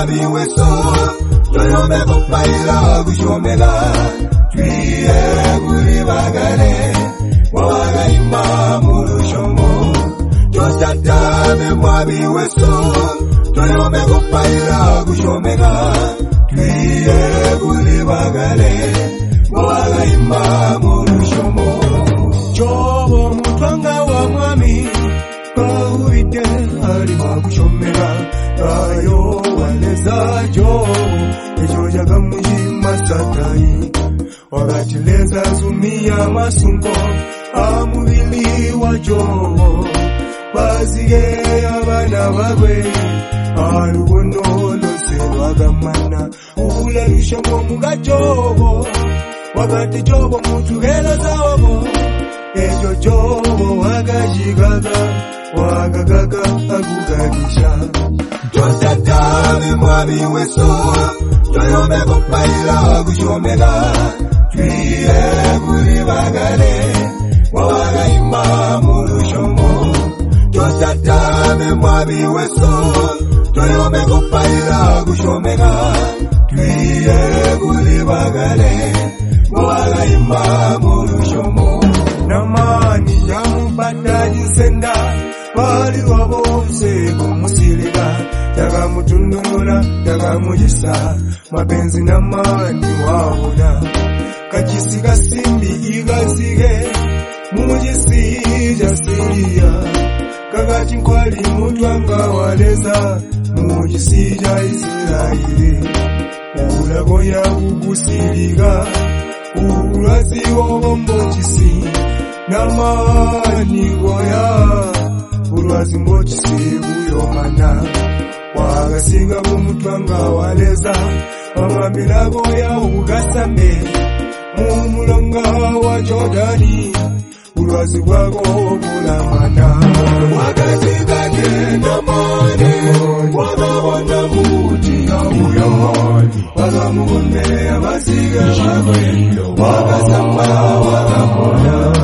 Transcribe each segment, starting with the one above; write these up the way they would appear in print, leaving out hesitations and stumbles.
mwami weso toyome kupaila kushomega twiye kuri bagale waga imamu rushomo josatame mwami weso toyome kupaila kushomega twiye kuri bagale waga imamu rushomo jobo mutwanga wa mwami Kawite harima kushomera ayo waleza jo ejo jaga mujima satai wakati leza zumia masungo amubili wa jo bazige abana bagwe arugondo lose wagamana ularisha mwomuga jobo wakati jobo mutuhela zaobo ejo jobo wagajigaga wagagaga aguganisha josatame mwami weso toyome kupaila kushomega twiye kuri bagale waga imamu rushomo josatame mwami weso toyome kupaila kushomega twiye kuri bagale waga imamu rushomo namani jamubata jinsenda Bali wabose kumusiliga Jaga mutundura, jaga mujisa Mapenzi na mani waona Kachisiga simbi igazige Mujisi jasiria Kagati nkwali mutwanga waleza Mujisi ja Israeli Ulagoya ugusiliga Ulazi wabombochisi Namani goya Ulwazi mbochisi uyomana Wagasiga kumutwanga waleza Wamamilago ya ugasambe Mumulonga wa Jordani Ulwazi wago bulamana Wagasiga kenda mane Wagawanda muti ya uyamani Wagamugunde ya basiga magwe Wagasamba wagamona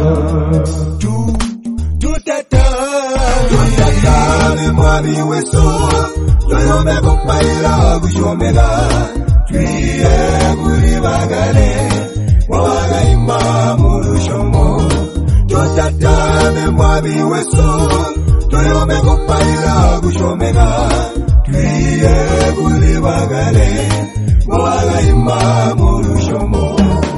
Tutatame mwami weso toyome kupaila kushomega twiye kuri bagale waga imamu rushomo Tutatame mwami weso toyome kupaila kushomega twiye kuri bagale waga imamu rushomo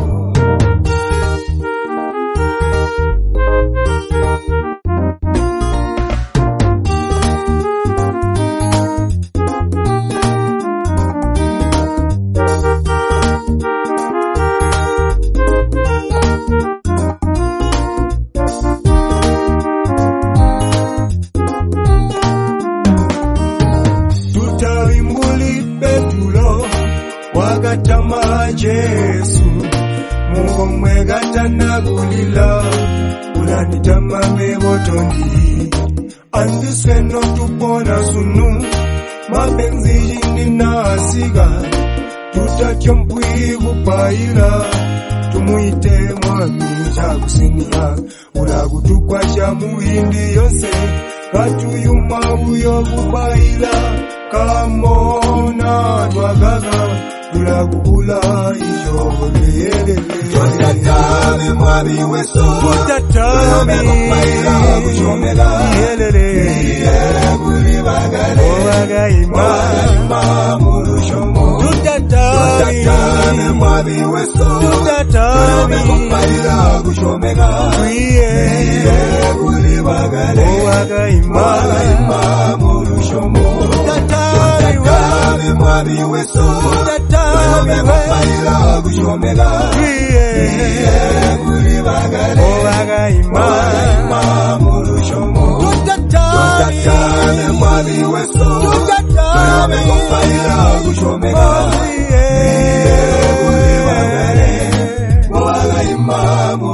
Wagatama Jesu Mungu mwegata nagulila Ulanitama mebotondi Anduswe no tupona sunu Mapenzi jindi na asiga Tutachompwi kupaila Tumuite mwami chakusinia Ulagutukwa shamuhindi yose Katuyuma uyo kupaila Kamona twagaga Ulagula ijogele Tutatame mwami weso Tutatame kupaila kushomega Yelele kuri bagale Waga imamu rushomo Tutatame mwami weso Tutatame kupaila kushomega kuri bagale Waga imamu rushomo Tutatame mwami weso Tutatame kupaila kushomega kuri bagale Waga imamu rushomo Tutatame mwami weso Tutatame kupaila kushomega kuri bagale Waga imamu